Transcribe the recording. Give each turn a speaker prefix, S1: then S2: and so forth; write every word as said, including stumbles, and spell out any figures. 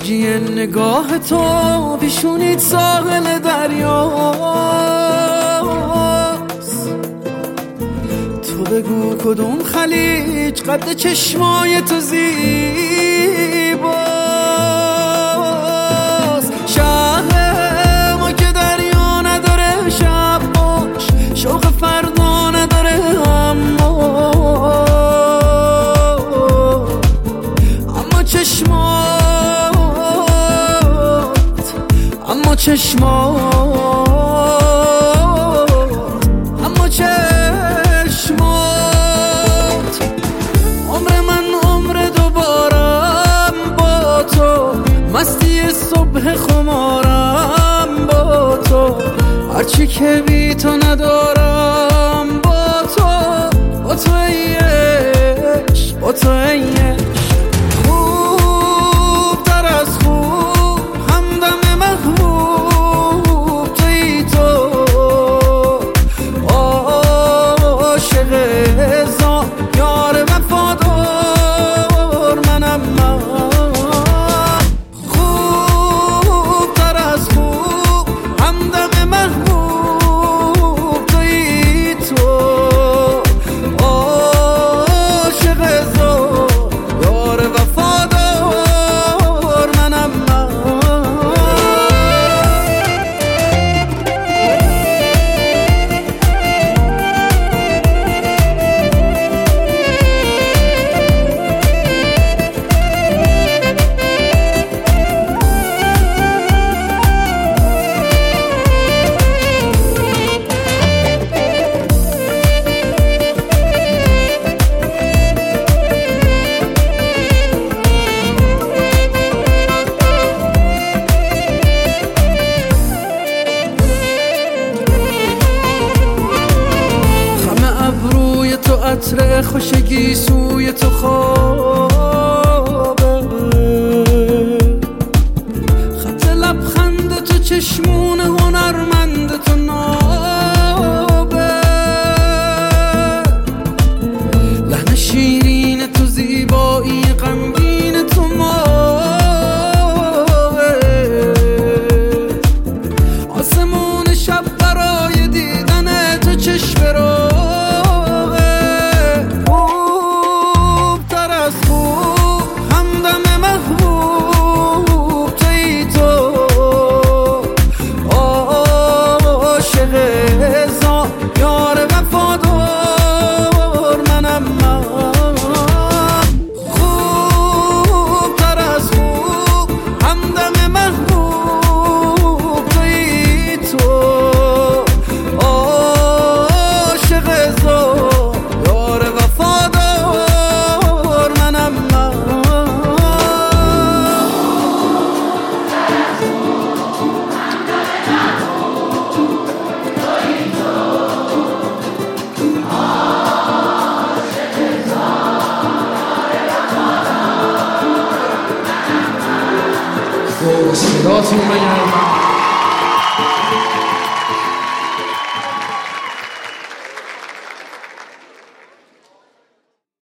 S1: موجی نگاه تو پیشونیت ساحل دریاست. تو بگو کدوم خلیج قد چشمای تو زیباست. شهر ما که دریا نداره شب باش، شوق فردا نداره اما اما چشمات اما چشمات اما چشمات عمر من عمر دوبارم با تو، مستی صبح خمارم با تو، هرچی که بی تو ندارم با تو، با تو ای عشق، با تو ای عشق. خوب تر از خوب همدم محبوب توی تو، عاشق زان یار وفادار منم من. خوب تر از خوب همدم محبوب توی تو، عاشق زان یار وفادار منم من. عطر خوشگی سوی تو خوابه، خط لبخند تو چشمون هنرمند تو نابه، لحن شیرین تو زیبایی غمگین تو ماه، آسمون شب برای دیدن تو چشم رو
S2: صداتون بگم